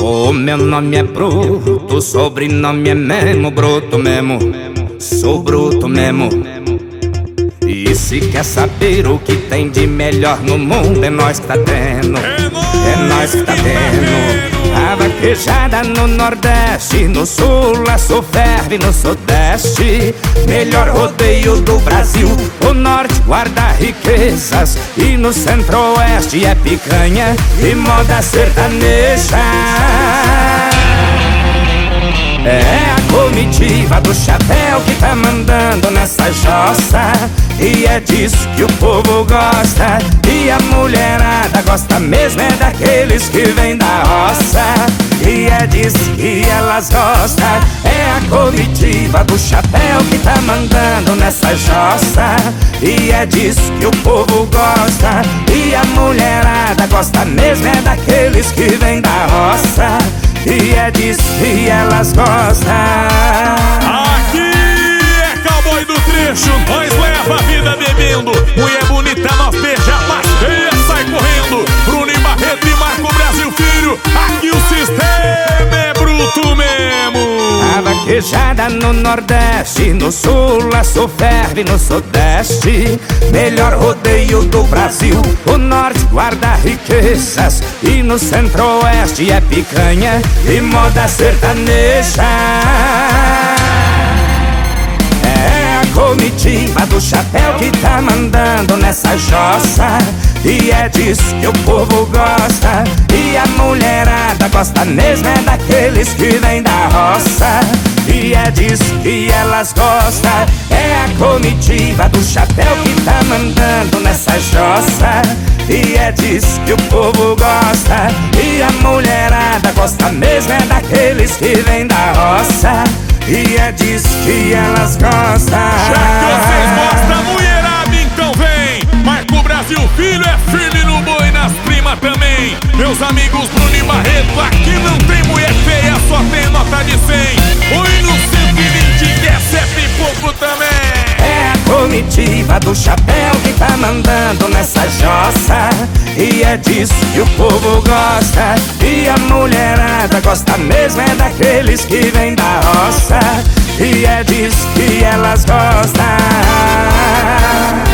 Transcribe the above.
O meu nome é Bruto, o sobrenome é mesmo Bruto mesmo. Sou bruto mesmo. E se quer saber o que tem de melhor no mundo, é nós que tá tendo. É nós que tá tendo. A vaquejada no Nordeste, no Sul a Sul ferve, no Sudeste. Melhor rodeio do Brasil. O Norte guarda riquezas e no Centro-Oeste é picanha e moda sertaneja. É a comitiva do chapéu que tá mandando nessa jossa, e é disso que o povo gosta. E a mulherada gosta mesmo é daqueles que vêm da roça, e é disso que elas gostam. É a comitiva do chapéu que tá mandando nessa jossa, e é disso que o povo gosta. E a mulherada gosta mesmo é daqueles que vêm da roça, e é disso que elas gostam. Aqui é cowboy do trecho, nós leva a vida bebendo. Mulher bonita, nós beija, mas feia sai correndo. Bruno e Barreto e Marco Brasil Filho, aqui o sistema é bruto mesmo. A vaquejada no Nordeste, no Sul a Sul ferve, no Sudeste. Melhor rodeio do Brasil. O Norte guarda riquezas e no Centro-Oeste é picanha e moda sertaneja. É a comitiva do chapéu que tá mandando nessa jossa, e é disso que o povo gosta. E a mulherada gosta mesmo é daqueles que vêm da roça, e é disso que elas gostam. É a comitiva do chapéu que tá mandando nessa jossa, e é disso que o povo gosta. E a mulherada gosta mesmo é daqueles que vêm da roça, e é disso que elas gostam. Já que vocês gostam, mulherada, então vem. Marco Brasil Filho é firme no boi, nas primas também. Meus amigos Bruno e Barreto, aqui não tem mulher feia, só tem nota de 100. Oi no 120 que essa é pipoco também. É a comitiva do chapéu que tá mandando nessa jossa, e é disso que o povo gosta. E a mulherada gosta mesmo é daqueles que vêm da roça, e é disso que elas gostam.